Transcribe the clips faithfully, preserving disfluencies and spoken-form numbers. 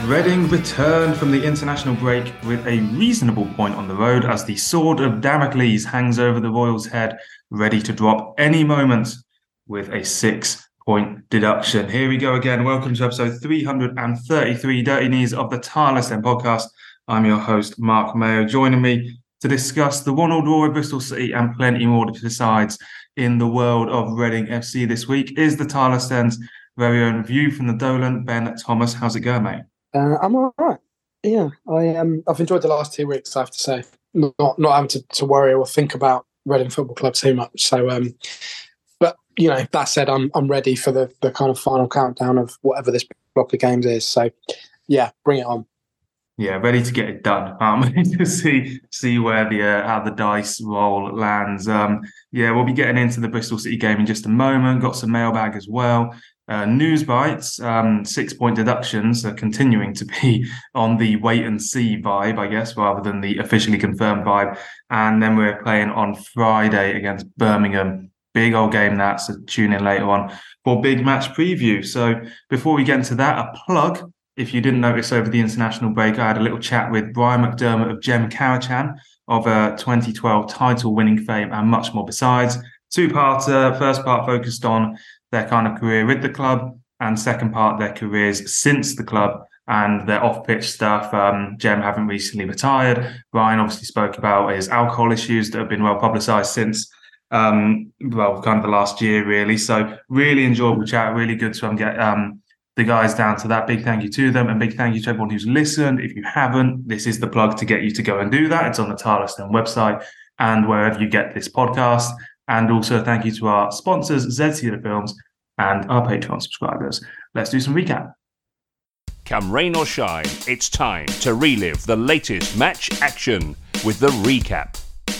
Reading returned from the international break with a reasonable point on the road as the sword of Damocles hangs over the Royals' head, ready to drop any moment with a six-point deduction. Here we go again. Welcome to episode three hundred thirty-three, Dirty Knees of the Tireless End podcast. I'm your host, Mark Mayo. Joining me to discuss the one-all draw with Bristol City and plenty more besides in the world of Reading F C this week is the Tireless End's very own view from the Dolan, Ben Thomas. How's it going, mate? Uh, I'm all right. Yeah, I um, I've enjoyed the last two weeks. I have to say, not not having to, to worry or think about Reading Football Club too much. So, um, but you know, that said, I'm I'm ready for the the kind of final countdown of whatever this block of games is. So, yeah, bring it on. Yeah, ready to get it done. Um, to see see where the uh, how the dice roll lands. Um, yeah, we'll be getting into the Bristol City game in just a moment. Got some mailbag as well. Uh, news bites, um, six-point deductions are continuing to be on the wait-and-see vibe, I guess, rather than the officially confirmed vibe. And then we're playing on Friday against Birmingham. Big old game that, so tune in later on for big match preview. So before we get into that, a plug. If you didn't notice over the international break, I had a little chat with Brian McDermott of Gem Karachan of uh, twenty twelve title-winning fame and much more besides. Two-parter, first part focused on their kind of career with the club, and second part, their careers since the club and their off-pitch stuff. Um, Jem haven't recently retired. Brian obviously spoke about his alcohol issues that have been well publicised since, um, well, kind of the last year, really. So really enjoyable chat, really good to um, get um, the guys down to that. Big thank you to them, and big thank you to everyone who's listened. If you haven't, this is the plug to get you to go and do that. It's on the Tireless End website and wherever you get this podcast. And also thank you to our sponsors, Z C The Films, and our Patreon subscribers. Let's do some recap. Come rain or shine, it's time to relive the latest match action with the recap.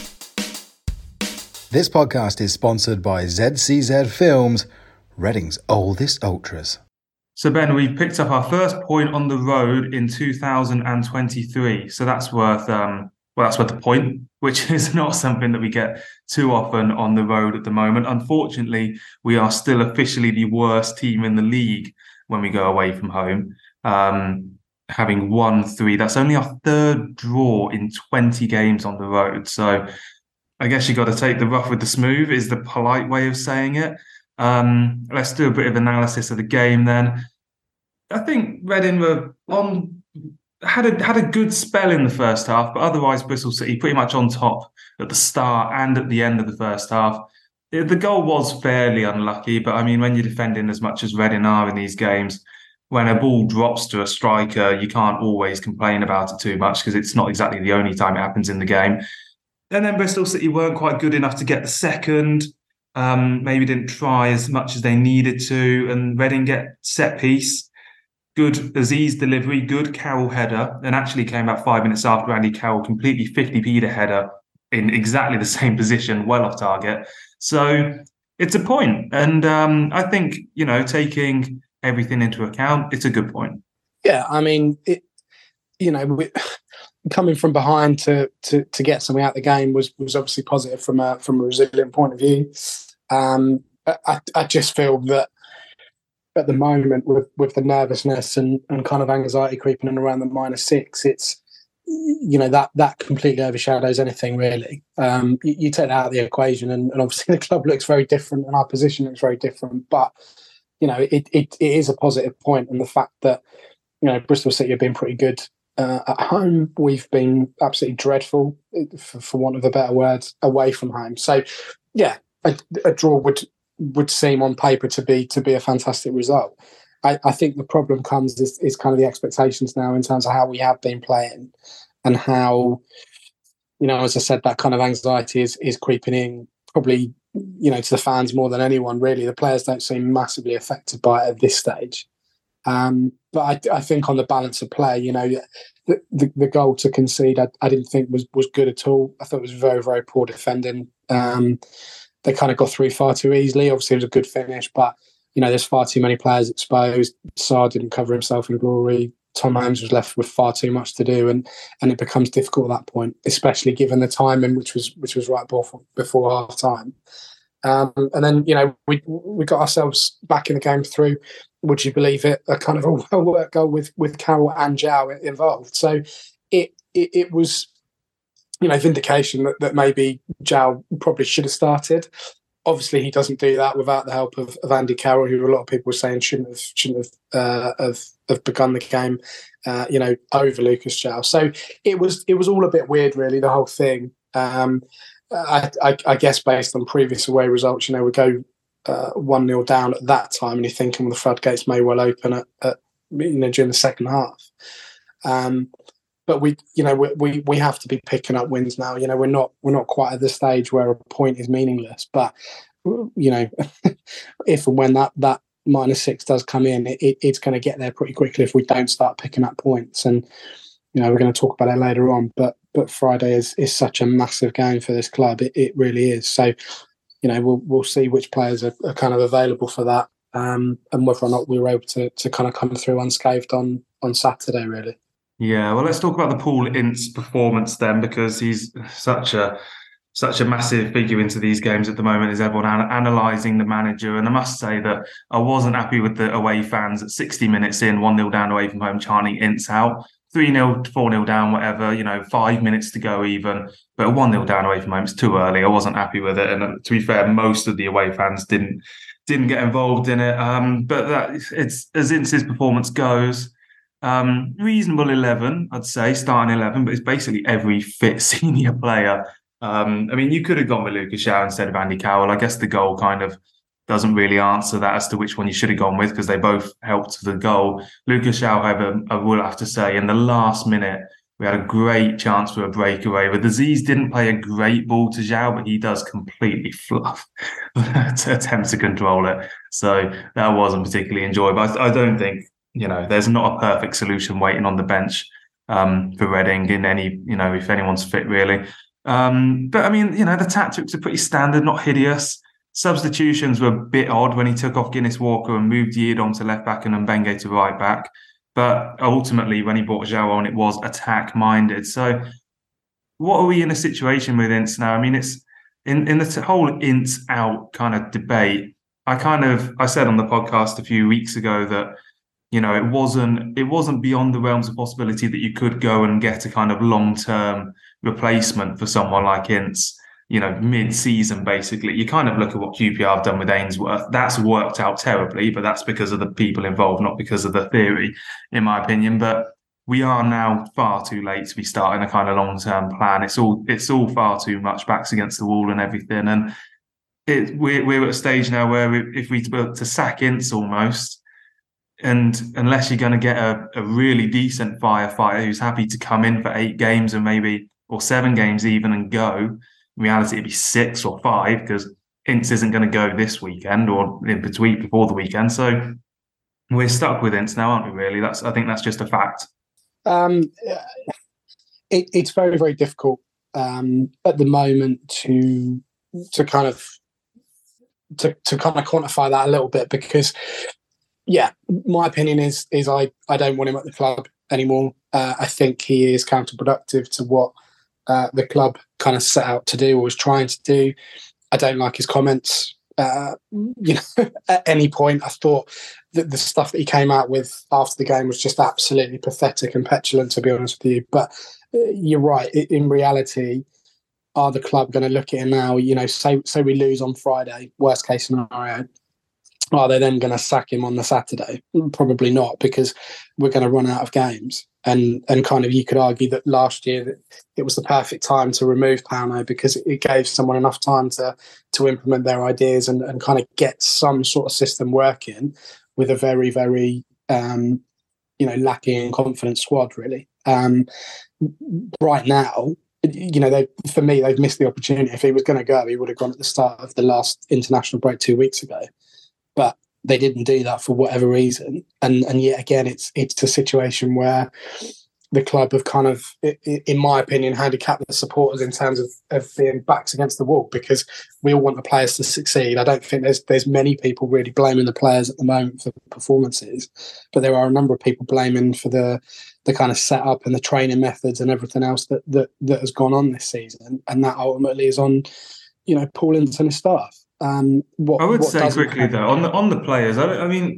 This podcast is sponsored by Z C Z Films, Reading's oldest ultras. So Ben, we've picked up our first point on the road in two thousand twenty-three. So that's worth... Um, Well, that's worth the point, which is not something that we get too often on the road at the moment. Unfortunately, we are still officially the worst team in the league when we go away from home, um, having won three. That's only our third draw in twenty games on the road. So I guess you got to take the rough with the smooth is the polite way of saying it. Um, let's do a bit of analysis of the game then. I think Reading were on... Had a had a good spell in the first half, but otherwise Bristol City pretty much on top at the start and at the end of the first half. The goal was fairly unlucky, but I mean, when you're defending as much as Reading are in these games, when a ball drops to a striker, you can't always complain about it too much because it's not exactly the only time it happens in the game. And then Bristol City weren't quite good enough to get the second, um, maybe didn't try as much as they needed to, and Reading get set piece. Good Aziz delivery, good Carroll header, and actually came about five minutes after Andy Carroll completely fifty P'd a header in exactly the same position, well off target. So it's a point. And um, I think, you know, taking everything into account, it's a good point. Yeah, I mean, it, you know, we, coming from behind to, to to get something out of the game was was obviously positive from a, from a resilient point of view. Um, I, I just feel that at the moment, with, with the nervousness and, and kind of anxiety creeping in around the minus six, it's, you know, that that completely overshadows anything, really. Um, you, you take that out of the equation, and, and obviously the club looks very different and our position looks very different. But, you know, it, it, it is a positive point, and the fact that, you know, Bristol City have been pretty good uh, at home. We've been absolutely dreadful, for, for want of a better word, away from home. So, yeah, a, a draw would... would seem on paper to be to be a fantastic result. I, I think the problem comes is, is kind of the expectations now in terms of how we have been playing and how, you know, as I said, that kind of anxiety is is creeping in probably, you know, to the fans more than anyone, really. The players don't seem massively affected by it at this stage. Um, but I, I think on the balance of play, you know, the, the, the goal to concede, I, I didn't think was, was good at all. I thought it was very, very poor defending. Um, They kind of got through far too easily. Obviously, it was a good finish, but, you know, there's far too many players exposed. Sarr didn't cover himself in glory. Tom Holmes was left with far too much to do, and and it becomes difficult at that point, especially given the timing, which was which was right before, before half time. Um, and then, you know, we we got ourselves back in the game through would you believe it, a kind of a well-worked goal with with Carroll and Zhao involved. So it it, it was, you know, vindication that, that maybe Zhao probably should have started. Obviously, he doesn't do that without the help of, of Andy Carroll, who a lot of people were saying shouldn't have shouldn't have uh, have, have begun the game, uh, you know, over Lucas Zhao. So it was it was all a bit weird, really, the whole thing. Um, I, I, I guess based on previous away results, you know, we go uh, one nil down at that time, and you're thinking, well, the floodgates may well open at, at you know during the second half. Um, But we, you know, we, we we have to be picking up wins now. You know, we're not we're not quite at the stage where a point is meaningless. But you know, if and when that that minus six does come in, it, it, it's going to get there pretty quickly if we don't start picking up points. And you know, we're going to talk about it later on. But but Friday is is such a massive game for this club. It, it really is. So you know, we'll we'll see which players are, are kind of available for that, um, and whether or not we were able to to kind of come through unscathed on on Saturday. Really. Yeah, well, let's talk about the Paul Ince performance then, because he's such a such a massive figure into these games at the moment. Is everyone an- analysing the manager? And I must say that I wasn't happy with the away fans at sixty minutes in, one nil down away from home, chanting Ince out. three nil, four nil down, whatever, you know, five minutes to go even. But one nil down away from home, it's too early. I wasn't happy with it. And to be fair, most of the away fans didn't didn't get involved in it. Um, but that, it's as Ince's performance goes, Um, reasonable eleven, I'd say, starting eleven, but it's basically every fit senior player. Um, I mean, you could have gone with Lucas Zhao instead of Andy Carroll. I guess the goal kind of doesn't really answer that as to which one you should have gone with, because they both helped the goal. Lucas Zhao, however, I will have to say, in the last minute, we had a great chance for a breakaway. But Aziz didn't play a great ball to Zhao, but he does completely fluff to attempt to control it. So that wasn't particularly enjoyable. I, I don't think, you know, there's not a perfect solution waiting on the bench um, for Reading in any, you know, if anyone's fit, really. Um, but, I mean, you know, the tactics are pretty standard, not hideous. Substitutions were a bit odd when he took off Guinness Walker and moved Yiadom to left back and Mbenge to right back. But ultimately, when he brought Zhao on, it was attack-minded. So what are we in a situation with Ince now? I mean, it's in, in the whole Ince out kind of debate. I kind of, I said on the podcast a few weeks ago that, you know, it wasn't it wasn't beyond the realms of possibility that you could go and get a kind of long-term replacement for someone like Ince, you know, mid-season, basically. You kind of look at what Q P R have done with Ainsworth. That's worked out terribly, but that's because of the people involved, not because of the theory, in my opinion. But we are now far too late to be starting a kind of long-term plan. It's all it's all far too much backs against the wall and everything. And it, we're, we're at a stage now where we, if we were to sack Ince almost, and unless you're going to get a, a really decent firefighter who's happy to come in for eight games and maybe, or seven games even, and go, in reality it'd be six or five, because Ince isn't going to go this weekend or in between before the weekend. So we're stuck with Ince now, aren't we, really? That's I think that's just a fact. Um, it, it's very, very difficult um, at the moment to to kind of to, to kind of quantify that a little bit, because yeah, my opinion is is I, I don't want him at the club anymore. Uh, I think he is counterproductive to what uh, the club kind of set out to do or was trying to do. I don't like his comments. Uh, you know, at any point, I thought that the stuff that he came out with after the game was just absolutely pathetic and petulant, to be honest with you. But uh, you're right. In reality, are the club going to look at it now? You know, say say we lose on Friday, worst case scenario. Are they then going to sack him on the Saturday? Probably not, because we're going to run out of games. And and kind of you could argue that last year that it was the perfect time to remove Pauno, because it gave someone enough time to to implement their ideas and, and kind of get some sort of system working with a very, very, um, you know, lacking in confidence squad, really. Um, right now, you know, they, for me, they've missed the opportunity. If he was going to go, he would have gone at the start of the last international break two weeks ago. But they didn't do that for whatever reason. And and yet again, it's it's a situation where the club have kind of, in my opinion, handicapped the supporters in terms of, of being backs against the wall, because we all want the players to succeed. I don't think there's there's many people really blaming the players at the moment for performances, but there are a number of people blaming for the the kind of setup and the training methods and everything else that that, that has gone on this season. And that ultimately is on, you know, Paul Ince and his staff. Um, what, I would what say quickly happen? though, on the on the players, I, I mean,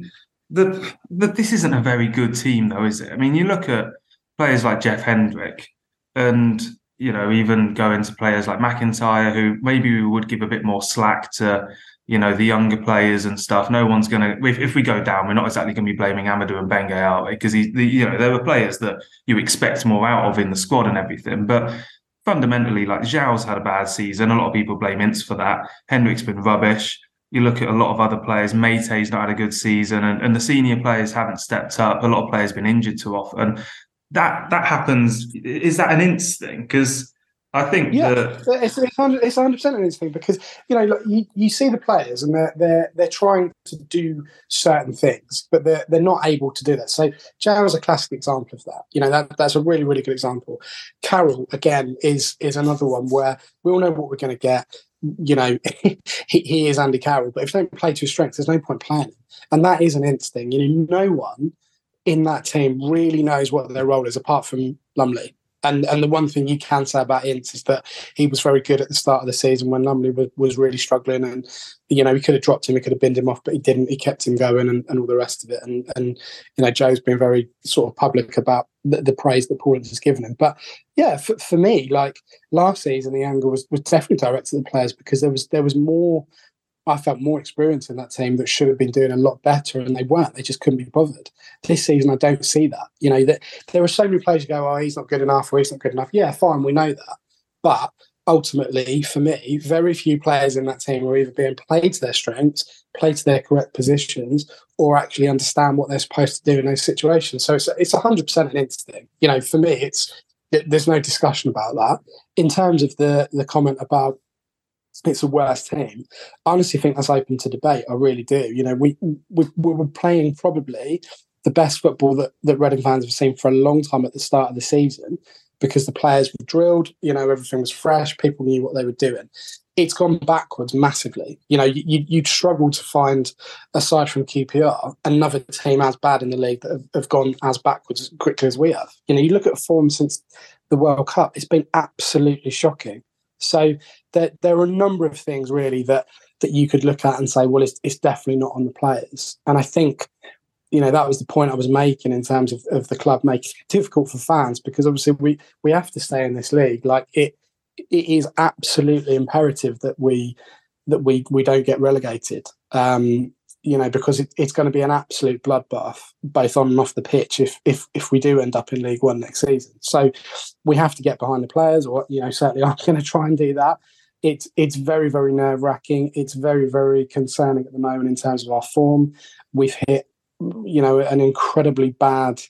the, the this isn't a very good team, though, is it? I mean, you look at players like Jeff Hendrick, and you know, even go into players like McIntyre, who maybe we would give a bit more slack to, you know, the younger players and stuff. No one's going to, if, if we go down, we're not exactly going to be blaming Amadou and Benge, are we? Because he, the, you know, there were players that you expect more out of in the squad and everything, but fundamentally, like Zhao's had a bad season. A lot of people blame Ince for that. Hendrick's been rubbish. You look at a lot of other players. Meite's not had a good season, and, and the senior players haven't stepped up. A lot of players have been injured too often. That that happens. Is that an Ince thing? Because I think yeah, that it's it's hundred it's hundred percent an Ince thing, because you know, like, you, you see the players and they're they're they're trying to do certain things, but they're they're not able to do that. So Zhao is a classic example of that. You know, that that's a really really good example. Carroll again is is another one where we all know what we're going to get. You know, he, he is Andy Carroll, but if you don't play to his strengths, there's no point playing him. And that is an Ince thing. You know, no one in that team really knows what their role is apart from Lumley. And and the one thing you can say about Ince is that he was very good at the start of the season when Lumley was, was really struggling, and you know, he could have dropped him, he could have binned him off, but he didn't. He kept him going, and, and all the rest of it. And and you know, Joe's been very sort of public about the, the praise that Paul Ince has given him. But yeah, for, for me, like last season, the anger was, was definitely directed at the players, because there was there was more. I felt more experience in that team that should have been doing a lot better, and they weren't. They just couldn't be bothered. This season, I don't see that. You know, that there are so many players who go, "Oh, he's not good enough," or "He's not good enough." Yeah, fine, we know that. But ultimately, for me, very few players in that team are either being played to their strengths, played to their correct positions, or actually understand what they're supposed to do in those situations. So it's it's a hundred percent an Ince thing. You know, for me, it's there's no discussion about that. In terms of the the comment about it's a worse team, I honestly think that's open to debate. I really do. You know, we we, we were playing probably the best football that, that Reading fans have seen for a long time at the start of the season, because the players were drilled, you know, everything was fresh, people knew what they were doing. It's gone backwards massively. You know, you, you'd struggle to find, aside from Q P R, another team as bad in the league that have, have gone as backwards as quickly as we have. You know, you look at form since the World Cup, it's been absolutely shocking. So there, there are a number of things really that that you could look at and say, well, it's, it's definitely not on the players. And I think, you know, that was the point I was making in terms of, of the club making it difficult for fans, because obviously we, we have to stay in this league. Like it it is absolutely imperative that we that we we don't get relegated. Um, you know, because it, it's going to be an absolute bloodbath, both on and off the pitch, if if if we do end up in League One next season. So we have to get behind the players, or you know, certainly I'm going to try and do that. It's it's very very nerve wracking. It's very very concerning at the moment in terms of our form. We've hit, you know, an incredibly bad,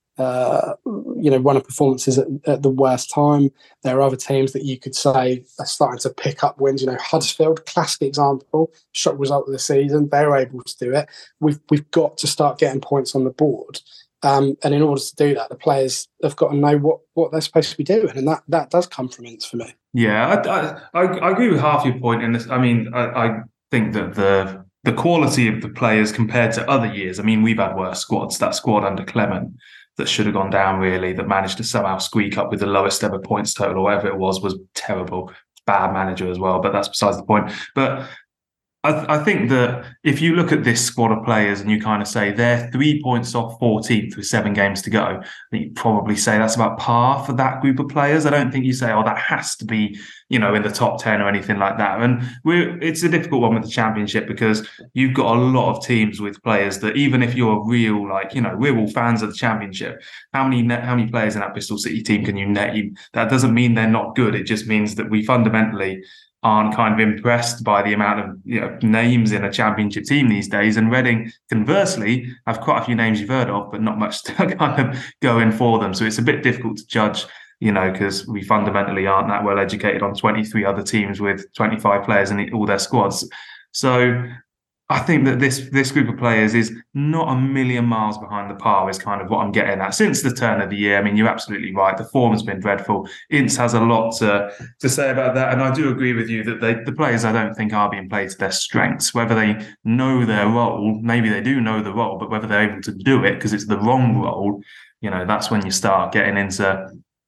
uh, you know, run of performances at, at the worst time. There are other teams that you could say are starting to pick up wins. You know, Huddersfield, classic example, shock result of the season. They were able to do it. We've we've got to start getting points on the board. Um, and in order to do that, the players have got to know what, what they're supposed to be doing, and that, that does come from Ince for me. Yeah, I, I, I agree with half your point in this. I mean, I, I think that the the quality of the players compared to other years, I mean, we've had worse squads. That squad under Clement that should have gone down, really, that managed to somehow squeak up with the lowest ever points total or whatever it was, was terrible. Bad manager as well, but that's besides the point. But I, I think that if you look at this squad of players and you kind of say they're three points off fourteenth with seven games to go, you probably say that's about par for that group of players. I don't think you say, oh, that has to be, you know, in the top ten or anything like that. And we're, it's a difficult one with the Championship, because you've got a lot of teams with players that, even if you're a real, like, you know, we're all fans of the Championship, how many how many players in that Bristol City team can you name? That doesn't mean they're not good. It just means that we fundamentally aren't kind of impressed by the amount of, you know, names in a Championship team these days. And Reading, conversely, have quite a few names you've heard of, but not much to kind of go in for them. So it's a bit difficult to judge, you know, because we fundamentally aren't that well educated on twenty-three other teams with twenty-five players in all their squads. So I think that this this group of players is not a million miles behind the par, is kind of what I'm getting at. Since the turn of the year, I mean, you're absolutely right. The form's been dreadful. Ince has a lot to, to say about that. And I do agree with you that they, the players, I don't think, are being played to their strengths. Whether they know their role, maybe they do know the role, but whether they're able to do it because it's the wrong role, you know, that's when you start getting into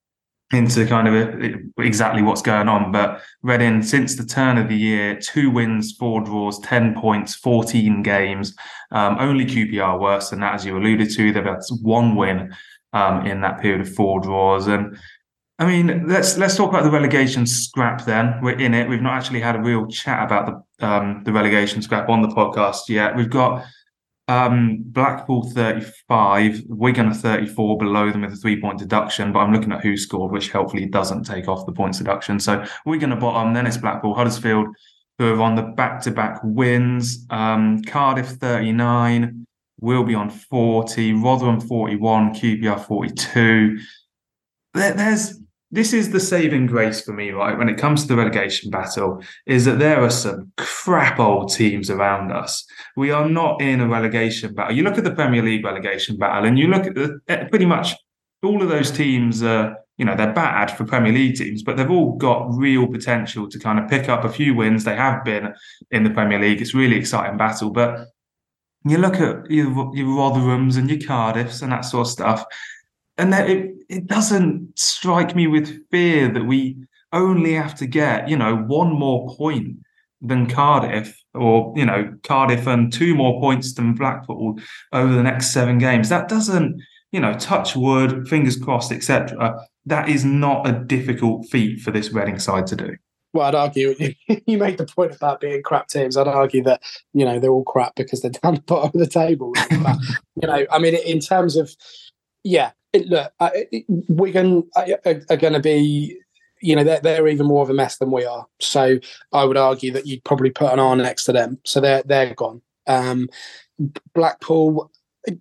into kind of exactly what's going on. But Reading, since the turn of the year, two wins, four draws, ten points, fourteen games. Um, only Q P R worse than that, as you alluded to. They've had one win um, in that period of four draws. And I mean, let's let's talk about the relegation scrap then. We're in it. We've not actually had a real chat about the um, the relegation scrap on the podcast yet. We've got um, Blackpool thirty-five, Wigan thirty-four below them with a three-point deduction, but I'm looking at who scored, which helpfully doesn't take off the points deduction. So Wigan at bottom, then it's Blackpool, Huddersfield, who are on the back-to-back wins. Um, Cardiff thirty-nine, will be on forty, Rotherham forty-one, Q P R forty-two. There, there's This is the saving grace for me, right, when it comes to the relegation battle, is that there are some crap old teams around us. We are not in a relegation battle. You look at the Premier League relegation battle and you look at the, pretty much all of those teams, uh, you know, they're bad for Premier League teams, but they've all got real potential to kind of pick up a few wins. They have been in the Premier League. It's a really exciting battle. But you look at your, your Rotherhams and your Cardiffs and that sort of stuff, and that it, it doesn't strike me with fear that we only have to get, you know, one more point than Cardiff, or, you know, Cardiff and two more points than Blackpool over the next seven games. That doesn't, you know, touch wood, fingers crossed, et cetera. That is not a difficult feat for this Reading side to do. Well, I'd argue, you make the point about being crap teams. I'd argue that, you know, they're all crap because they're down the bottom of the table. But, you know, I mean, in terms of, yeah, It, look, it, Wigan are, are going to be, you know, they're, they're even more of a mess than we are. So I would argue that you'd probably put an R next to them. So they're they're gone. Um, Blackpool,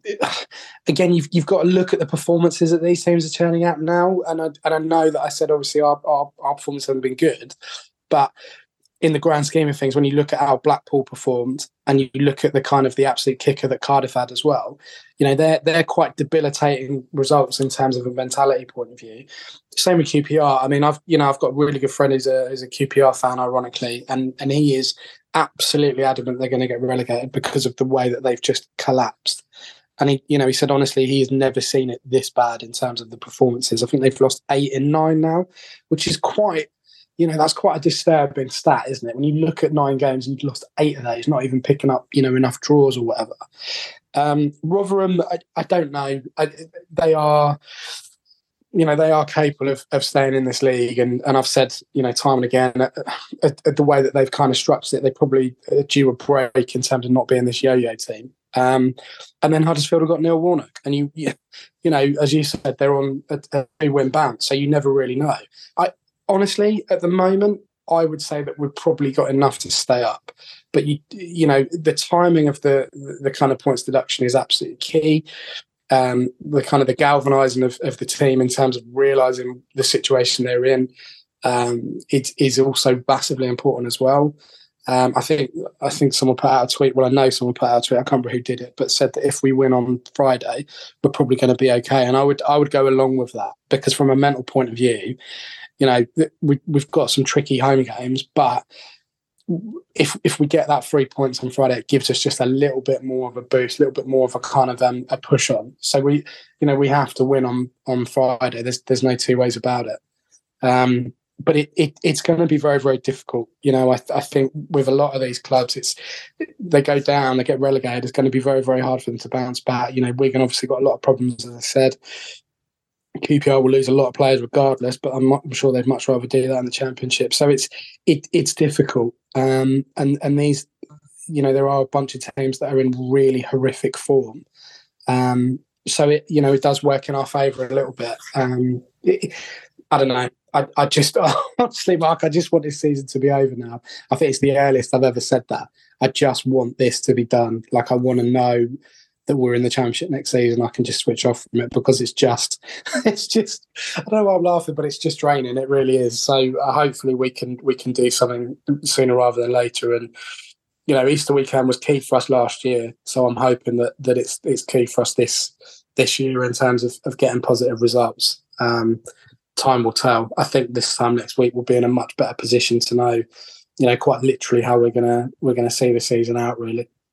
again, you've you've got to look at the performances that these teams are turning out now. And I, and I know that I said obviously our, our our performance hasn't been good, but in the grand scheme of things, when you look at how Blackpool performed and you look at the kind of the absolute kicker that Cardiff had as well, you know, they're they're quite debilitating results in terms of a mentality point of view. Same with Q P R. I mean, I've you know I've got a really good friend who's a who's a Q P R fan, ironically, and and he is absolutely adamant they're going to get relegated because of the way that they've just collapsed. And he, you know, he said honestly, he has never seen it this bad in terms of the performances. I think they've lost eight in nine now, which is quite. You know, that's quite a disturbing stat, isn't it? When you look at nine games and you've lost eight of those, not even picking up, you know, enough draws or whatever. Um, Rotherham, I, I don't know. I, they are, you know, they are capable of, of staying in this league. And, and I've said, you know, time and again, at, at, at the way that they've kind of structured it, they probably are due a break in terms of not being this yo-yo team. Um, and then Huddersfield have got Neil Warnock. And, you, you, you know, as you said, they're on a, a three-win bounce. So you never really know. I Honestly, at the moment, I would say that we've probably got enough to stay up. But, you you know, the timing of the the kind of points deduction is absolutely key. Um, the kind of the galvanising of, of the team in terms of realising the situation they're in, um, it is also massively important as well. Um, I think I think someone put out a tweet. Well, I know someone put out a tweet. I can't remember who did it, but said that if we win on Friday, we're probably going to be okay. And I would I would go along with that, because from a mental point of view, you know, we, we've got some tricky home games, but if if we get that three points on Friday, it gives us just a little bit more of a boost, a little bit more of a kind of um, a push on. So we, you know, we have to win on on Friday. There's there's no two ways about it. Um, but it, it it's going to be very very difficult. You know, I I think with a lot of these clubs, it's they go down, they get relegated. It's going to be very very hard for them to bounce back. You know, Wigan obviously got a lot of problems, as I said. Q P R will lose a lot of players regardless, but I'm, I'm sure they'd much rather do that in the Championship. So it's it it's difficult, um, and and these, you know, there are a bunch of teams that are in really horrific form. Um, so it you know it does work in our favour a little bit. Um, it, I don't know. I, I just honestly, Mark, I just want this season to be over now. I think it's the earliest I've ever said that. I just want this to be done. Like, I want to know that we're in the Championship next season. I can just switch off from it, because it's just, it's just, I don't know why I'm laughing, but it's just draining. It really is. So uh, hopefully we can we can do something sooner rather than later. And, you know, Easter weekend was key for us last year. So I'm hoping that that it's it's key for us this this year in terms of, of getting positive results. Um, time will tell. I think this time next week we'll be in a much better position to know, you know, quite literally how we're gonna we're gonna see the season out, really.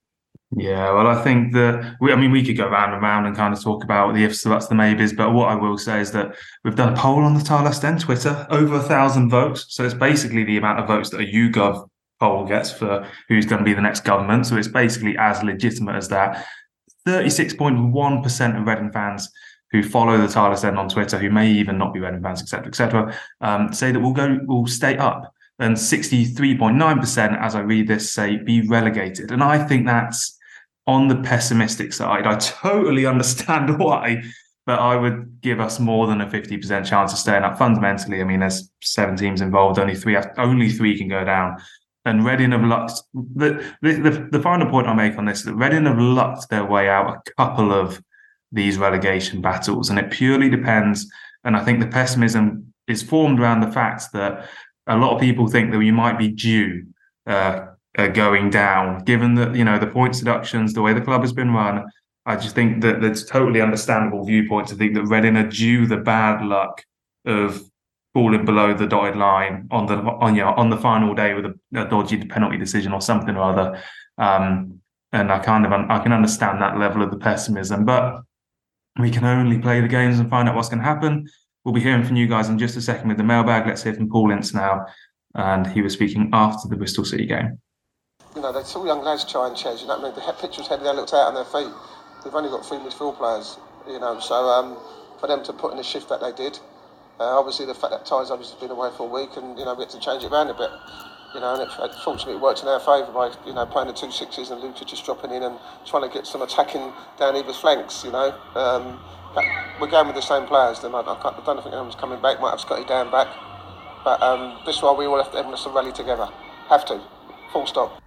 Yeah, well, I think that we, I mean, we could go round and round and kind of talk about the ifs, the buts, the maybes, but what I will say is that we've done a poll on the Tilehurst End Twitter, over a thousand votes. So it's basically the amount of votes that a YouGov poll gets for who's going to be the next government. So it's basically as legitimate as that. thirty-six point one percent of Reading fans who follow the Tilehurst End on Twitter, who may even not be Reading fans, et cetera, et cetera, um, say that we'll go, we'll stay up. And sixty-three point nine percent, as I read this, say be relegated. And I think that's on the pessimistic side. I totally understand why, but I would give us more than a fifty percent chance of staying up. Fundamentally, I mean, there's seven teams involved, only three only three can go down. And Reading have lucked. The, the, the final point I make on this is that Reading have lucked their way out a couple of these relegation battles, and it purely depends. And I think the pessimism is formed around the fact that a lot of people think that we might be due uh, uh, going down, given that, you know, the points deductions, the way the club has been run. I just think that that's totally understandable viewpoint to think that Reading are due the bad luck of falling below the dotted line on the on you know, on the final day with a, a dodgy penalty decision or something or other. Um, and I kind of I can understand that level of the pessimism, but we can only play the games and find out what's going to happen. We'll be hearing from you guys in just a second with the mailbag. Let's hear from Paul Ince now. And he was speaking after the Bristol City game. You know, they're all young lads trying chairs, you know what I mean? The pitch was headed, they looked out on their feet. They've only got three midfield players, you know, so um, for them to put in the shift that they did, uh, obviously the fact that Ty's obviously been away for a week and, you know, we had to change it around a bit. You know, and it, fortunately it worked in our favour by, you know, playing the two sixes and Luca just dropping in and trying to get some attacking down either flanks, you know. Um, We're going with the same players. Then I, I, I don't think anyone's coming back. Might have Scotty down back, but um, this is why we all have to, everyone has to rally together. Have to. Full stop.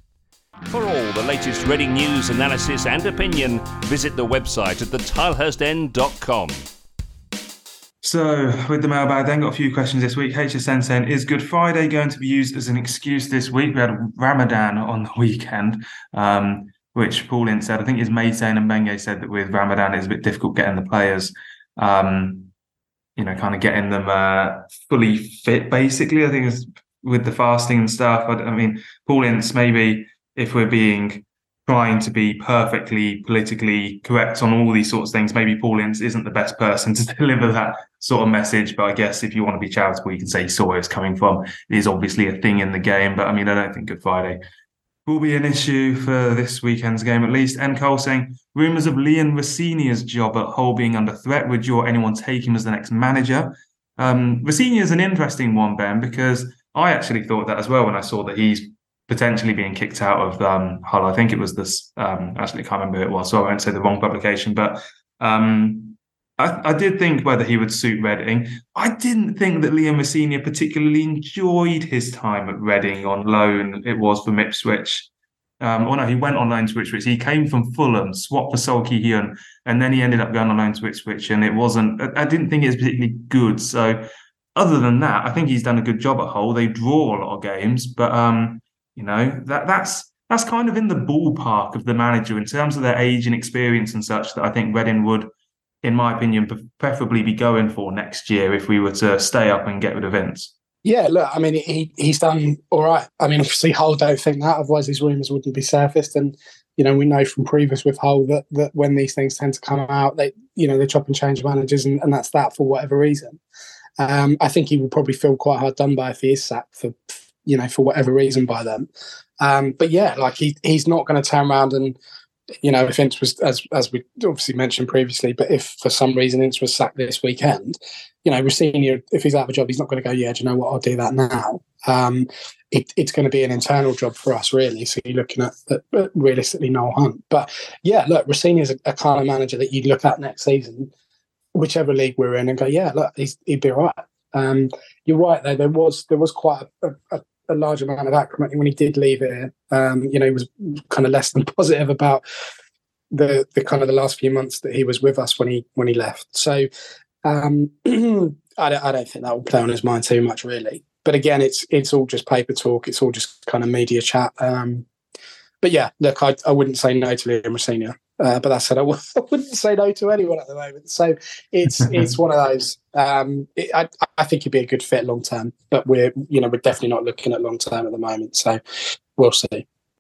For all the latest Reading news, analysis, and opinion, visit the website at the tilehurst end dot com. So, with the mailbag, then got a few questions this week. H S N saying, is Good Friday going to be used as an excuse this week? We had Ramadan on the weekend. Um, which Paul Ince said. I think his mate saying and Benge said that with Ramadan it's a bit difficult getting the players, um, you know, kind of getting them uh, fully fit, basically. I think it's with the fasting and stuff. I, I mean, Paul Ince, maybe if we're being, trying to be perfectly politically correct on all these sorts of things, maybe Paul Ince isn't the best person to deliver that sort of message. But I guess if you want to be charitable, you can say you saw where it's coming from. It is obviously a thing in the game, but I mean, I don't think Good Friday will be an issue for this weekend's game, at least. And Cole saying, rumours of Leon Rossinia's job at Hull being under threat. Would you or anyone take him as the next manager? Um, Rossinia is an interesting one, Ben, because I actually thought that as well when I saw that he's potentially being kicked out of um, Hull. I think it was this, um, actually, I can't remember who it was, so I won't say the wrong publication, but um, I, I did think whether he would suit Reading. I didn't think that Liam Rossinia particularly enjoyed his time at Reading on loan. It was from Ipswich. Um, or no, he went on loan to Ipswich. He came from Fulham, swapped for Sol Ki-hyun, and then he ended up going on loan to Ipswich. And it wasn't, I didn't think it was particularly good. So other than that, I think he's done a good job at Hull. They draw a lot of games, but um, you know, that that's that's kind of in the ballpark of the manager in terms of their age and experience and such that I think Reading would, in my opinion, preferably be going for next year if we were to stay up and get rid of Vince. Yeah, look, I mean, he he's done all right. I mean, obviously, Hull don't think that, otherwise these rumours wouldn't be surfaced. And, you know, we know from previous with Hull that, that when these things tend to come out, they, you know, they chop and change managers, and, and that's that for whatever reason. Um, I think he will probably feel quite hard done by if he is sacked for, you know, for whatever reason by them. Um, but yeah, like he he's not going to turn around and, you know, if Ince was, as as we obviously mentioned previously, but if for some reason Ince was sacked this weekend, you know, we're seeing you, if he's out of a job, he's not going to go, yeah, do you know what, I'll do that now. Um, it, it's going to be an internal job for us, really. So you're looking at, at, at realistically Noel Hunt. But yeah, look, Rossini is a, a kind of manager that you'd look at next season, whichever league we're in, and go, yeah, look, he's, he'd be all right. Um, you're right, though, there was there was quite a, a, a large amount of acrimony when he did leave here. Um, you know, he was kind of less than positive about the the kind of the last few months that he was with us when he when he left. So um, I don't I don't think that will play on his mind too much, really. But again, it's it's all just paper talk. It's all just kind of media chat. Um, but yeah, look, I I wouldn't say no to Liam Rossini. Uh, but that said, I, w- I wouldn't say no to anyone at the moment. So it's it's one of those. Um, it, I I think he'd be a good fit long term, but we're you know we're definitely not looking at long term at the moment. So we'll see.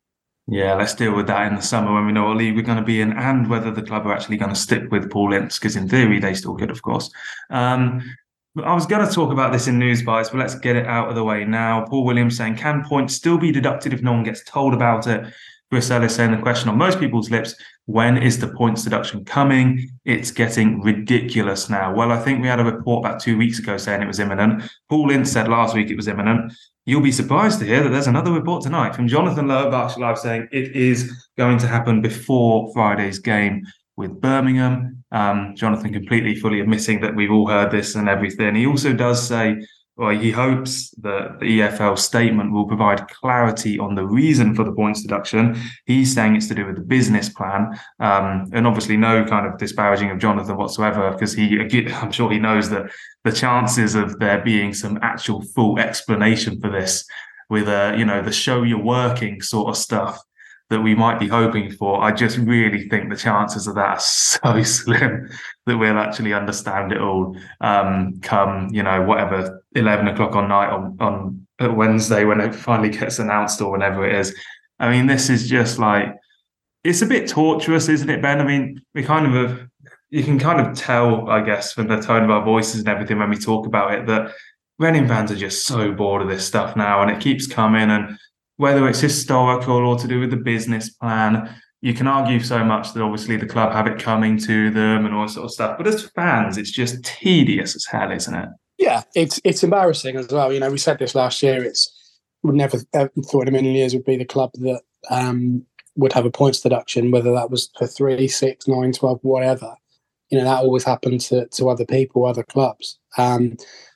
Yeah, let's deal with that in the summer when we know what league we're going to be in and whether the club are actually going to stick with Paul Ince, because in theory they still could, of course. Um, I was going to talk about this in News Bites, but let's get it out of the way now. Paul Williams saying, can points still be deducted if no one gets told about it? Chris Ellis saying, the question on most people's lips, when is the points deduction coming? It's getting ridiculous now. Well, I think we had a report about two weeks ago saying it was imminent. Paul Ince said last week it was imminent. You'll be surprised to hear that there's another report tonight from Jonathan Lowe of Berkshire Live saying it is going to happen before Friday's game with Birmingham. Um, Jonathan completely, fully admitting that we've all heard this and everything. He also does say, well, he hopes that the E F L statement will provide clarity on the reason for the points deduction. He's saying it's to do with the business plan. Um, and obviously no kind of disparaging of Jonathan whatsoever, because he, I'm sure he knows that the chances of there being some actual full explanation for this with, uh, you know, the show you're working sort of stuff that we might be hoping for, I just really think the chances of that are so slim that we'll actually understand it all um, come, you know, whatever, eleven o'clock on night on, on Wednesday when it finally gets announced or whenever it is. I mean, this is just like, it's a bit torturous, isn't it, Ben? I mean, we kind of have, you can kind of tell, I guess, from the tone of our voices and everything when we talk about it, that Reading fans are just so bored of this stuff now, and it keeps coming. And whether it's historical or to do with the business plan, you can argue so much that obviously the club have it coming to them and all that sort of stuff. But as fans, it's just tedious as hell, isn't it? Yeah, it's it's embarrassing as well. You know, we said this last year. It's would never ever thought in a million years would be the club that um, would have a points deduction, whether that was for three, six, nine, twelve, whatever. You know, that always happened to, to other people, other clubs. Um,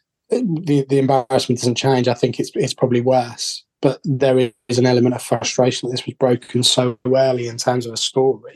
the the embarrassment doesn't change. I think it's it's probably worse. But there is an element of frustration that this was broken so early in terms of a story.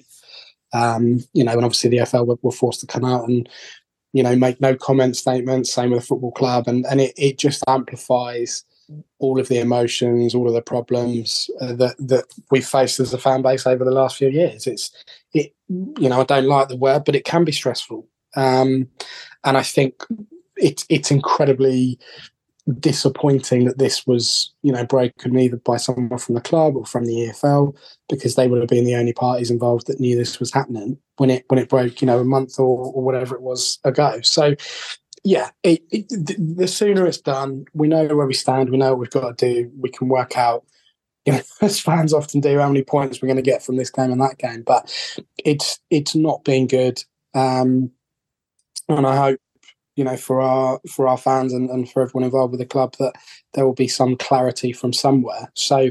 Um, you know, and obviously the E F L were, were forced to come out and, you know, make no comment statements, same with the football club. And, and it, it just amplifies all of the emotions, all of the problems uh, that, that we've faced as a fan base over the last few years. It's, it, you know, I don't like the word, but it can be stressful. Um, and I think it's it's incredibly disappointing that this was, you know, broken either by someone from the club or from the E F L, because they would have been the only parties involved that knew this was happening when it when it broke, you know, a month or, or whatever it was ago. So, yeah, it, it, the sooner it's done, we know where we stand, we know what we've got to do, we can work out, you know, as fans often do, how many points we're going to get from this game and that game. But it's it's not been good, um, and I hope, you know, for our for our fans and, and for everyone involved with the club, that there will be some clarity from somewhere. So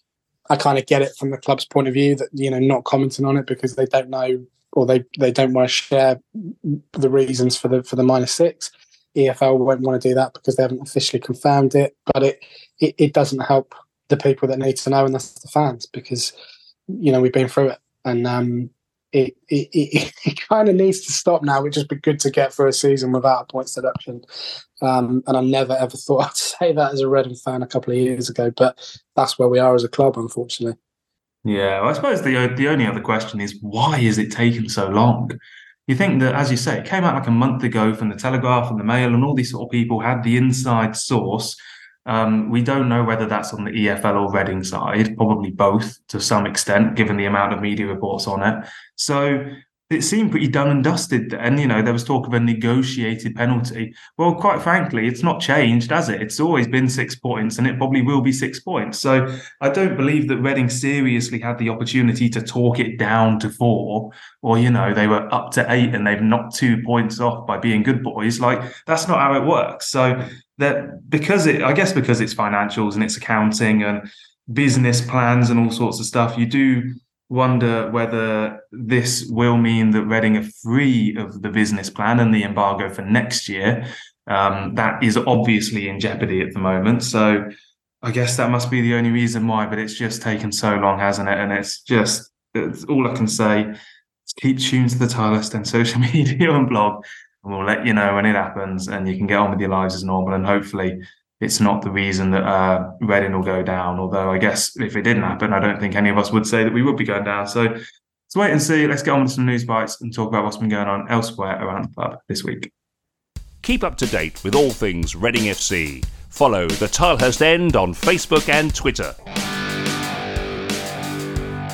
I kind of get it from the club's point of view that, you know, not commenting on it because they don't know or they, they don't want to share the reasons for the for the minus six. E F L won't want to do that because they haven't officially confirmed it. But it, it, it doesn't help the people that need to know, and that's the fans, because, you know, we've been through it. And um It, it, it, it kind of needs to stop now. It would just be good to get through a season without a points deduction. Um, and I never, ever thought I'd say that as a Reading fan a couple of years ago, but that's where we are as a club, unfortunately. Yeah, well, I suppose the the only other question is, why is it taking so long? You think that, as you say, it came out like a month ago from the Telegraph and the Mail, and all these sort of people had the inside source. Um, we don't know whether that's on the E F L or Reading side, probably both to some extent, given the amount of media reports on it. So it seemed pretty done and dusted then. You know, there was talk of a negotiated penalty. Well, quite frankly, it's not changed, has it? It's always been six points, and it probably will be six points. So I don't believe that Reading seriously had the opportunity to talk it down to four, or, you know, they were up to eight and they've knocked two points off by being good boys. Like, that's not how it works. So that because it, I guess because it's financials and it's accounting and business plans and all sorts of stuff, you do wonder whether this will mean that Reading are free of the business plan and the embargo for next year. Um, that is obviously in jeopardy at the moment. So I guess that must be the only reason why, but it's just taken so long, hasn't it? And it's just, it's all I can say is keep tuned to the Tilehurst and social media and blog, and we'll let you know when it happens, and you can get on with your lives as normal. And hopefully it's not the reason that uh, Reading will go down. Although I guess if it didn't happen, I don't think any of us would say that we would be going down. So let's wait and see. Let's get on with some news bites and talk about what's been going on elsewhere around the club this week. Keep up to date with all things Reading F C. Follow the Tilehurst End on Facebook and Twitter.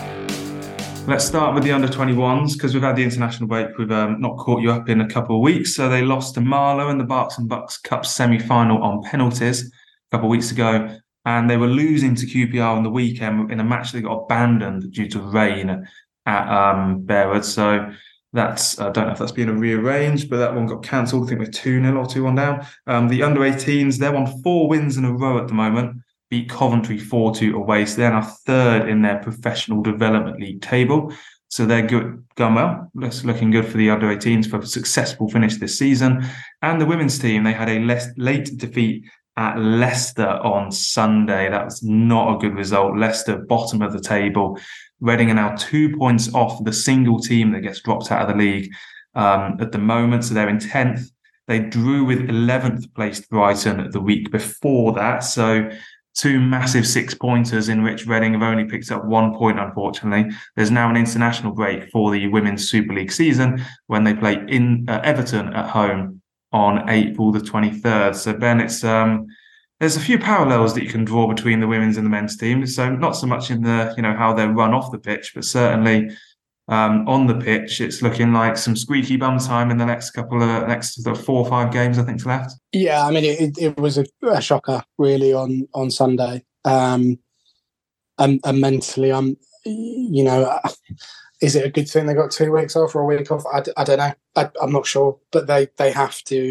Let's start with the under twenty-ones because we've had the international break. We've um, not caught you up in a couple of weeks. So they lost to Marlow in the Berks and Bucks Cup semi-final on penalties a couple of weeks ago. And they were losing to Q P R on the weekend in a match that got abandoned due to rain at um, Bearwood. So that's, I don't know if that's been rearranged, but that one got cancelled. I think we're two nil or two one down. Um, the under eighteens, they're on four wins in a row at the moment. Beat Coventry four two away. So they're now third in their professional development league table. So they're good, going well. It's looking good for the under eighteens for a successful finish this season. And the women's team, they had a less, late defeat at Leicester on Sunday. That was not a good result. Leicester, bottom of the table. Reading are now two points off the single team that gets dropped out of the league um, at the moment. So they're in tenth. They drew with eleventh placed Brighton the week before that. So two massive six-pointers in which Reading have only picked up one point, unfortunately. There's now an international break for the Women's Super League season when they play in uh, Everton at home on April the twenty-third. So, Ben, it's um, there's a few parallels that you can draw between the women's and the men's team. So not so much in the, you know, how they run off the pitch, but certainly um, on the pitch, it's looking like some squeaky bum time in the next couple of, next sort of four or five games, I think's left. Yeah, I mean, it, it was a, a shocker, really, on, on Sunday. Um, and, and mentally, I'm, you know, is it a good thing they got two weeks off or a week off? I, I don't know. I, I'm not sure. But they, they have to,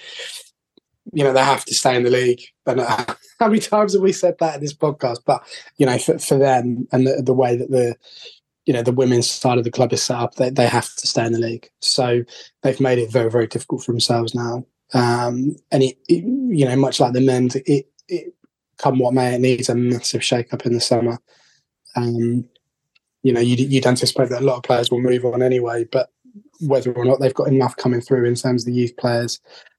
you know, they have to stay in the league. And uh, how many times have we said that in this podcast? But, you know, for, for them and the, the way that the, you know, the women's side of the club is set up, they, they have to stay in the league. So they've made it very, very difficult for themselves now. Um, and, it, it, you know, much like the men's, it, it, come what may, it needs a massive shake-up in the summer. Um, you know, you'd, you'd anticipate that a lot of players will move on anyway, but whether or not they've got enough coming through in terms of the youth players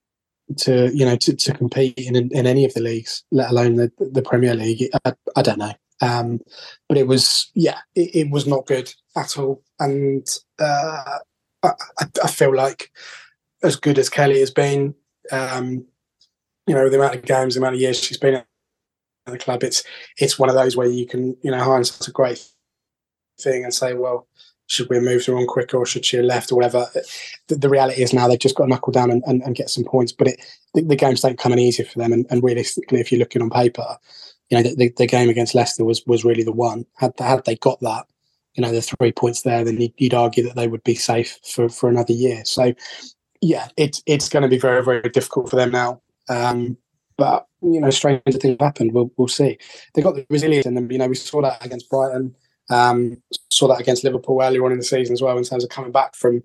to, you know, to, to compete in, in any of the leagues, let alone the, the Premier League, I, I don't know. Um, but it was, yeah, it, it was not good at all. And uh, I, I feel like as good as Kelly has been, um, you know, the amount of games, the amount of years she's been at the club, it's it's one of those where you can, you know, hindsight's a great thing and say, well, should we have moved her on quicker or should she have left or whatever? The, the reality is now they've just got to knuckle down and, and, and get some points. But it, the, the games don't come any easier for them. And, and realistically, if you're looking on paper, you know, the, the, the game against Leicester was was really the one. Had had they got that, you know, the three points there, then you'd, you'd argue that they would be safe for, for another year. So, yeah, it's it's going to be very, very difficult for them now. Um, but, you know, stranger things have happened. We'll, we'll see. They've got the resilience in them. You know, we saw that against Brighton. Um, saw that against Liverpool earlier on in the season as well in terms of coming back from,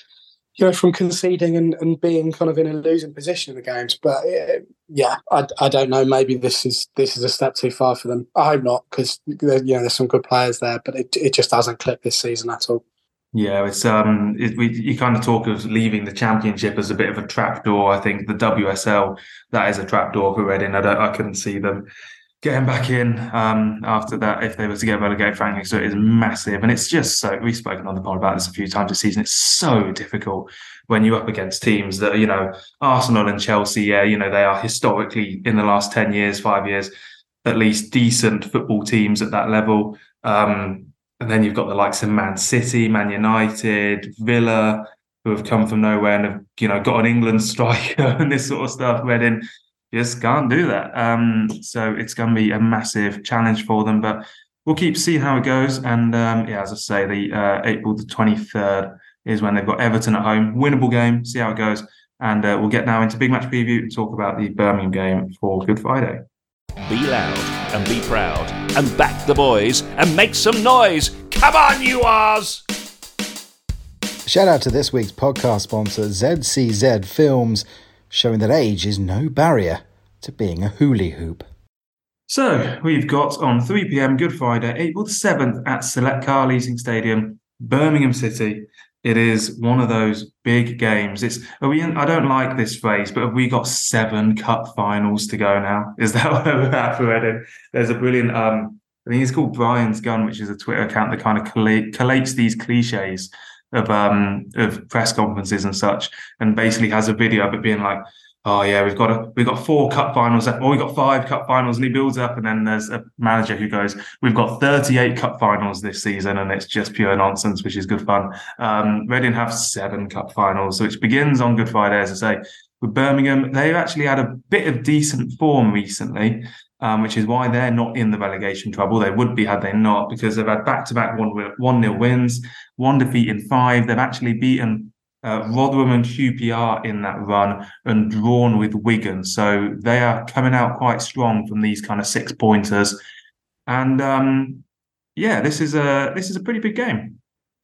you know, from conceding and, and being kind of in a losing position in the games. But uh, yeah, I, I don't know. Maybe this is this is a step too far for them. I hope not, because you know there's some good players there, but it it just hasn't clicked this season at all. Yeah, it's um, it, we you kind of talk of leaving the Championship as a bit of a trapdoor. I think the W S L, that is a trapdoor for Reading. I don't, I couldn't see them getting back in um, after that if they were to get relegated, frankly. So it is massive. And it's just so, we've spoken on the pod about this a few times this season. It's so difficult when you're up against teams that, you know, Arsenal and Chelsea, yeah, you know, they are historically in the last ten years, five years, at least decent football teams at that level. Um, and then you've got the likes of Man City, Man United, Villa, who have come from nowhere and have, you know, got an England striker and this sort of stuff. Reading just can't do that. Um, so it's going to be a massive challenge for them, but we'll keep seeing how it goes. And um, yeah, as I say, the uh, April the twenty-third is when they've got Everton at home. Winnable game, see how it goes. And uh, we'll get now into big match preview and talk about the Birmingham game for Good Friday. Be loud and be proud and back the boys and make some noise. Come on, you R's! Shout out to this week's podcast sponsor, Z C Z Films, showing that age is no barrier to being a hula hoop. So we've got on three p.m. Good Friday, April the seventh at Select Car Leasing Stadium, Birmingham City. It is one of those big games. It's are we in, I don't like this phrase, but have we got seven cup finals to go now? Is that where we're at for Reading? There's a brilliant, um, I think it's called Brian's Gun, which is a Twitter account that kind of collate, collates these cliches of um of press conferences and such, and basically has a video of it being like, Oh yeah, we've got a we've got four cup finals, or we've got five cup finals, and he builds up, and then there's a manager who goes, "We've got thirty-eight cup finals this season, and it's just pure nonsense," which is good fun. Um, Reading have seven cup finals, which begins on Good Friday, as I say. With Birmingham, they've actually had a bit of decent form recently, um, which is why they're not in the relegation trouble. They would be had they not, because they've had back-to-back one one nil wins, one defeat in five. They've actually beaten Uh, Rotherham and Q P R in that run and drawn with Wigan. So they are coming out quite strong from these kind of six pointers. And um, yeah, this is a this is a pretty big game.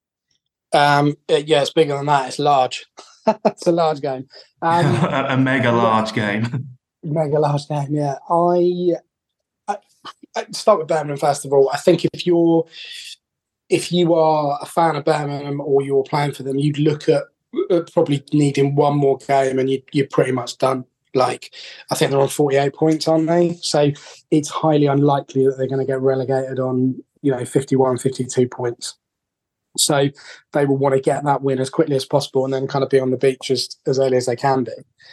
Um, yeah, it's bigger than that. It's large. It's a large game. Um, a, a mega large game. Mega large game. Yeah, I, I, I start with Birmingham first of all. I think if you're if you are a fan of Birmingham or you're playing for them, you'd look at probably needing one more game and you, you're pretty much done. Like, I think they're on forty-eight points, aren't they? So it's highly unlikely that they're going to get relegated on, you know, fifty-one, fifty-two points. So they will want to get that win as quickly as possible and then kind of be on the beach as, as early as they can be.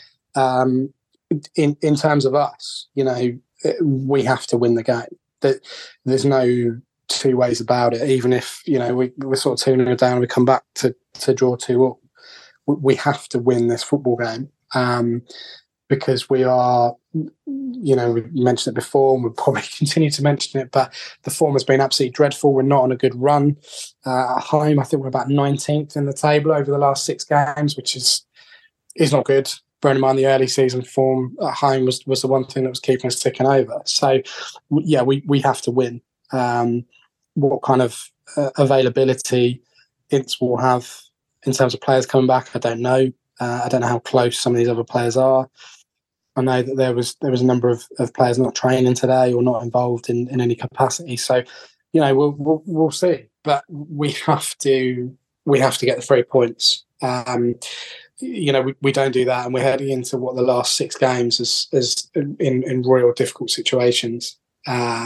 Um, in, in terms of us, you know, we have to win the game. There's no two ways about it. Even if, you know, we, we're sort of two nil down and we come back to, to draw two all. We have to win this football game um, because we are, you know, we mentioned it before and we'll probably continue to mention it, but the form has been absolutely dreadful. We're not on a good run. Uh, at home, I think we're about nineteenth in the table over the last six games, which is is not good. Bearing in mind the early season form at home was, was the one thing that was keeping us ticking over. So, yeah, we, we have to win. Um, what kind of uh, availability Ince will have in terms of players coming back, I don't know. Uh, I don't know how close some of these other players are. I know that there was there was a number of, of players not training today or not involved in, in any capacity. So, you know, we'll, we'll we'll see. But we have to we have to get the three points. Um, you know, we, we don't do that, and we're heading into what the last six games is is in in real difficult situations. Uh,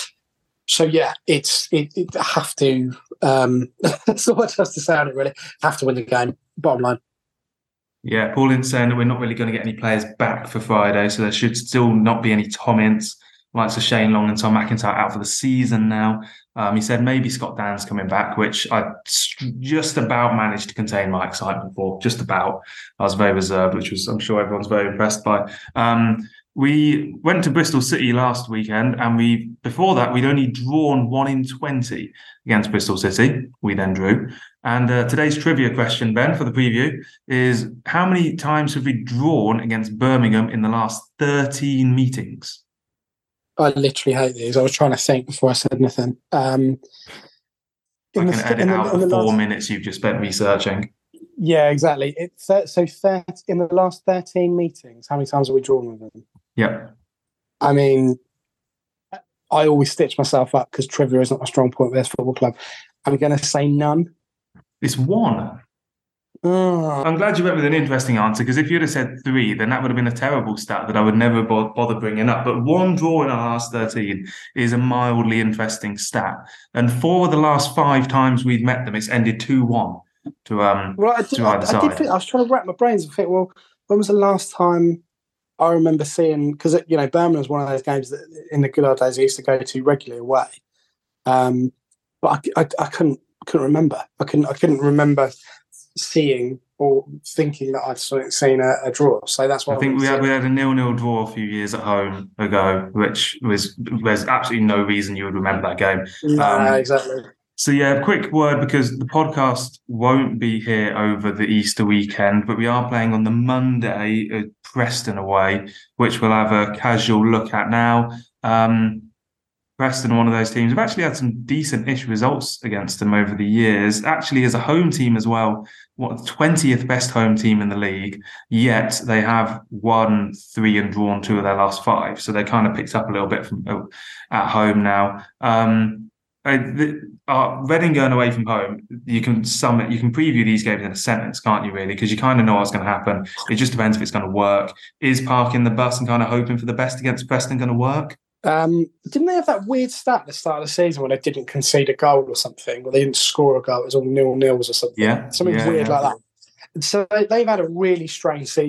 So yeah, it's it, it have to. Um, so much has to say on it. Really, have to win the game. Bottom line. Yeah, Paul Ince saying that we're not really going to get any players back for Friday, so there should still not be any Tom Ince, likes of Shane Long and Tom McIntyre out for the season now. Um, he said maybe Scott Dan's coming back, which I just about managed to contain my excitement for. Just about. I was very reserved, which was I'm sure everyone's very impressed by. Um, We went to Bristol City last weekend, and we before that we'd only drawn one in twenty against Bristol City. We then drew. And uh, today's trivia question, Ben, for the preview is: how many times have we drawn against Birmingham in the last thirteen meetings? I literally hate these. I was trying to think before I said anything. Um, I can the, edit the, out the, the four last... minutes you've just spent researching. Yeah, exactly. It's so thirty, in the last thirteen meetings, how many times have we drawn with them? Yeah. I mean, I always stitch myself up because trivia is not a strong point with this football club. I'm going to say none. It's one. Oh. I'm glad you went with an interesting answer, because if you'd have said three, then that would have been a terrible stat that I would never bother bringing up. But one draw in our last thirteen is a mildly interesting stat. And four of the last five times we've met them, it's ended two one to, um, well, I did, to either I, side. I, did think, I was trying to wrap my brains and think, well, when was the last time I remember seeing, because, you know, Birmingham was one of those games that in the good old days I used to go to regularly away. Um, but I, I, I couldn't couldn't remember. I couldn't I couldn't remember seeing or thinking that I'd seen a, a draw. So that's why I think I we had we had a nil-nil draw a few years at home ago, which was there's absolutely no reason you would remember that game. No, um, exactly. So yeah, quick word, because the podcast won't be here over the Easter weekend, but we are playing on the Monday at Preston away, which we'll have a casual look at now. Um, Preston, one of those teams, we've actually had some decent-ish results against them over the years. Actually, as a home team as well, what, twentieth best home team in the league, yet they have won three and drawn two of their last five. So they kind of picked up a little bit from uh, at home now. Um, uh, the, uh, Reading going away from home, you can sum it, you can preview these games in a sentence, can't you, really? Because you kind of know what's going to happen. It just depends if it's going to work. Is parking the bus and kind of hoping for the best against Preston going to work? Um, didn't they have that weird stat at the start of the season when they didn't concede a goal or something, or they didn't score a goal? It was all nil-nils or something. Yeah, something yeah, weird yeah. like that. So they, they've had a really strange season.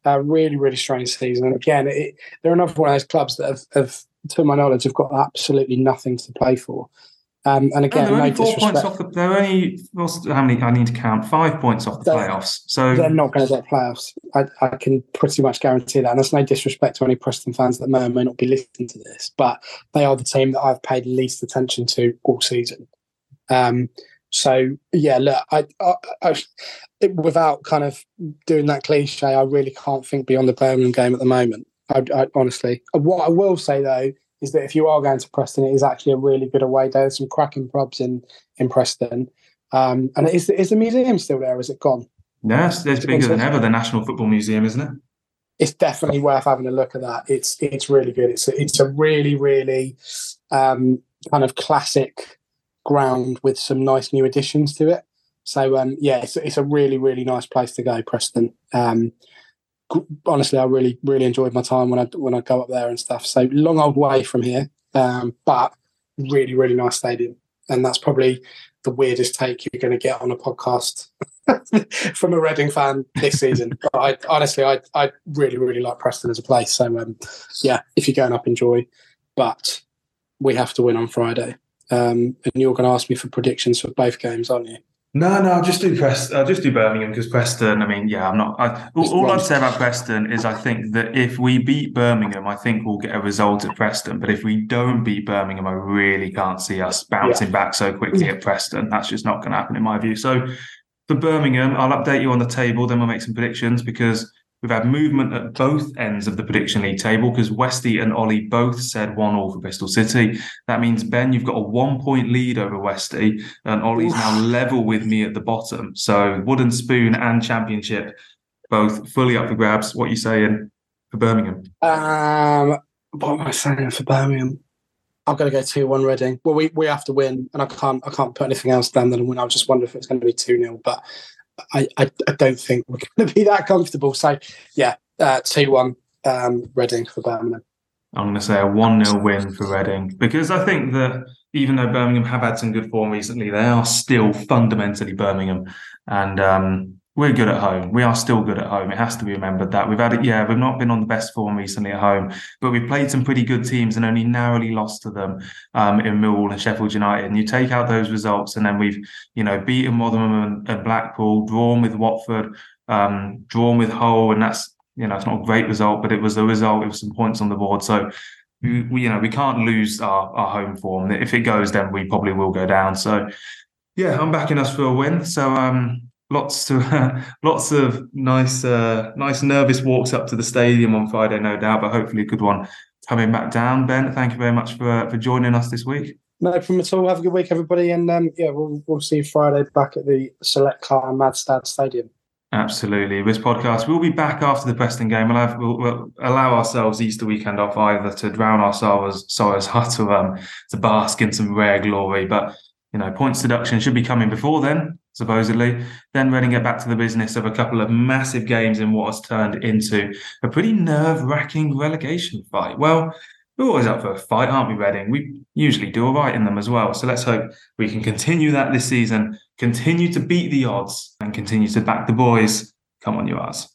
A really, really strange season. And again, it, they're another one of those clubs that have, have, to my knowledge, have got absolutely nothing to play for. Um, and again, no, they're no only four disrespect. points off the. They're only what's, how many? I need to count five points off the They're, playoffs. So they're not going to get playoffs. I, I can pretty much guarantee that. And that's no disrespect to any Preston fans that may or may not be listening to this, but they are the team that I've paid least attention to all season. Um, so yeah, look, I, I, I it, without kind of doing that cliche, I really can't think beyond the Birmingham game at the moment. I, I honestly, what I will say though is that if you are going to Preston, it is actually a really good away day. There's some cracking pubs in in Preston. Um, and is, is the museum still there? Or is it gone? Yes, it's bigger than ever, the National Football Museum, isn't it? It's definitely worth having a look at that. It's it's really good. It's a, it's a really, really um, kind of classic ground with some nice new additions to it. So, um, yeah, it's, it's a really, really nice place to go, Preston. Um, honestly, I really, really enjoyed my time when I when I go up there and stuff. So long old way from here, um, but really, really nice stadium. And that's probably the weirdest take you're going to get on a podcast from a Reading fan this season. But I, honestly, I I really, really like Preston as a place. So um, yeah, if you're going up, enjoy. But we have to win on Friday. Um, and you're going to ask me for predictions for both games, aren't you? No, no, I'll just do Preston. I'll just do Birmingham because Preston. I mean, yeah, I'm not. I, all all I'd say about Preston is I think that if we beat Birmingham, I think we'll get a result at Preston. But if we don't beat Birmingham, I really can't see us bouncing yeah. back so quickly at Preston. That's just not going to happen in my view. So for Birmingham, I'll update you on the table. Then we'll make some predictions because we've had movement at both ends of the prediction league table because Westy and Ollie both said one all for Bristol City. That means, Ben, you've got a one-point lead over Westy and Ollie's Oof. now level with me at the bottom. So Wooden Spoon and Championship both fully up for grabs. What are you saying for Birmingham? Um, what am I saying for Birmingham? I'm going to go two one Reading. Well, we, we have to win, and I can't I can't put anything else down than a win. I just wonder if it's going to be two nil, but I, I, I don't think we're going to be that comfortable. So, yeah, uh, two one um, Reading for Birmingham. I'm going to say a one nil win for Reading because I think that even though Birmingham have had some good form recently, they are still fundamentally Birmingham. And um, we're good at home. We are still good at home. It has to be remembered that. We've had it, yeah, we've not been on the best form recently at home, but we've played some pretty good teams and only narrowly lost to them um, in Millwall and Sheffield United. And you take out those results and then we've, you know, beaten Rotherham and, and Blackpool, drawn with Watford, um, drawn with Hull, and that's, you know, it's not a great result, but it was a result. It was some points on the board. So, we, we you know, we can't lose our, our home form. If it goes, then we probably will go down. So, yeah, I'm backing us for a win. So, um, Lots to uh, lots of nice, uh, nice nervous walks up to the stadium on Friday, no doubt, but hopefully a good one coming back down. Ben, thank you very much for uh, for joining us this week. No problem at all. Have a good week, everybody, and um, yeah, we'll we'll see you Friday back at the Select Car Madstad Stadium. Absolutely. This podcast will be back after the Preston game. We'll, have, we'll, we'll allow ourselves Easter weekend off either to drown our sorrows, sorrows or to um to bask in some rare glory, but. You know, points deduction should be coming before then, supposedly. Then Reading get back to the business of a couple of massive games in what has turned into a pretty nerve-wracking relegation fight. Well, we're always up for a fight, aren't we, Reading? We usually do all right in them as well. So let's hope we can continue that this season, continue to beat the odds, and continue to back the boys. Come on, you Ars.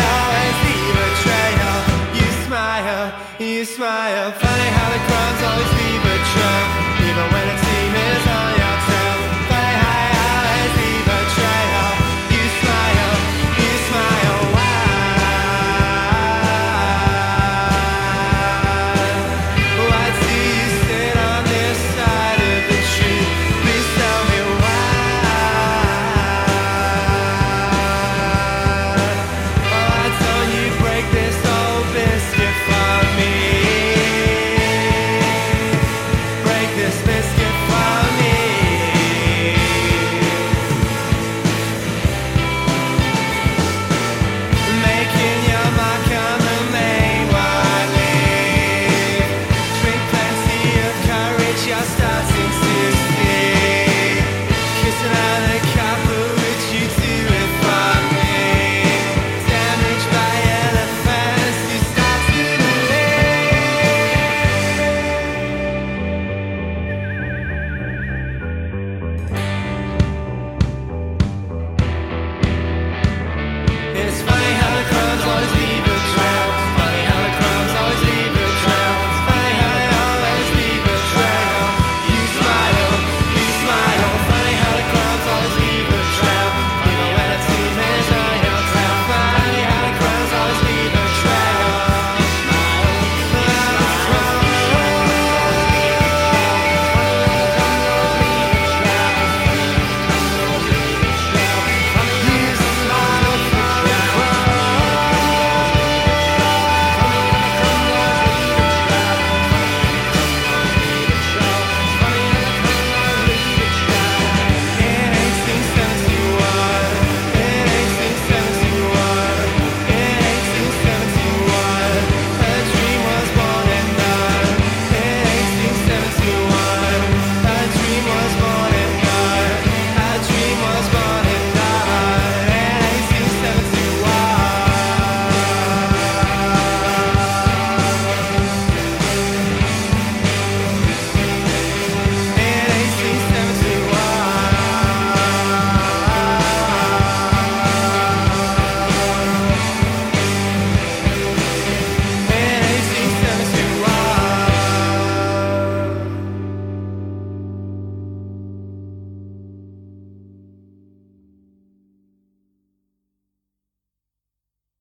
You smile, funny how the crumbs always